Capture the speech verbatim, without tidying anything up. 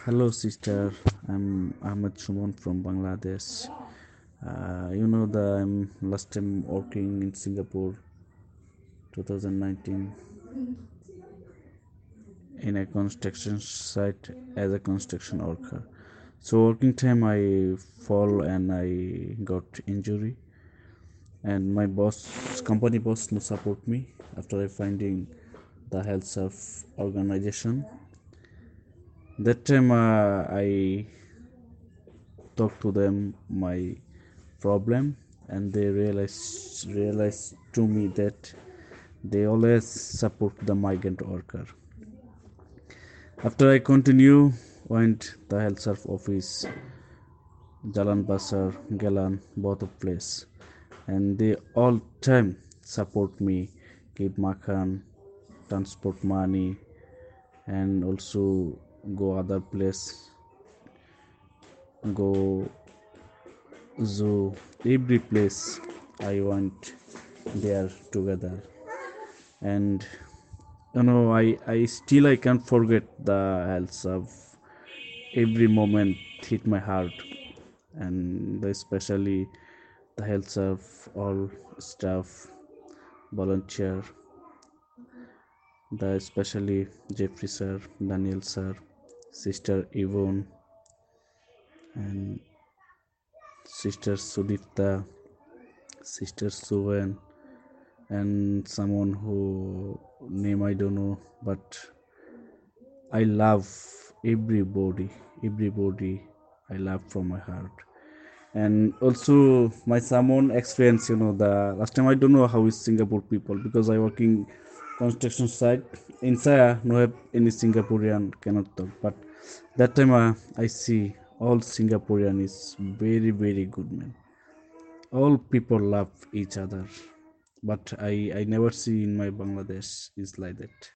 Hello, sister. I'm Ahmed Shuman from Bangladesh. Uh, you know that I'm last time working in Singapore, twenty nineteen, in a construction site as a construction worker. So working time I fall and I got injury, and my boss, company boss, no support me after I finding the health serve organization. That time uh, I talk to them my problem, and they realize realize to me that they always support the migrant worker. After I continue went the health serve office, Jalan Basar, Galan, both of place, and they all time support me, give makan, transport money, and also go other place, go zoo, every place I went there together. And you know i i still I can't forget the health of every moment hit my heart, and especially the health of all staff, volunteer, the especially Jeffrey sir, Daniel sir, sister Yvonne, and sister Sudipta, sister Suvan, and someone who name I don't know, but I love everybody, everybody I love from my heart. And also my someone experience, you know, the last time I don't know how is Singapore people, because I working construction site inside no have any Singaporean cannot talk, but that time uh, I see all Singaporean is very very good man. All people love each other, but I I never see in my Bangladesh is like that.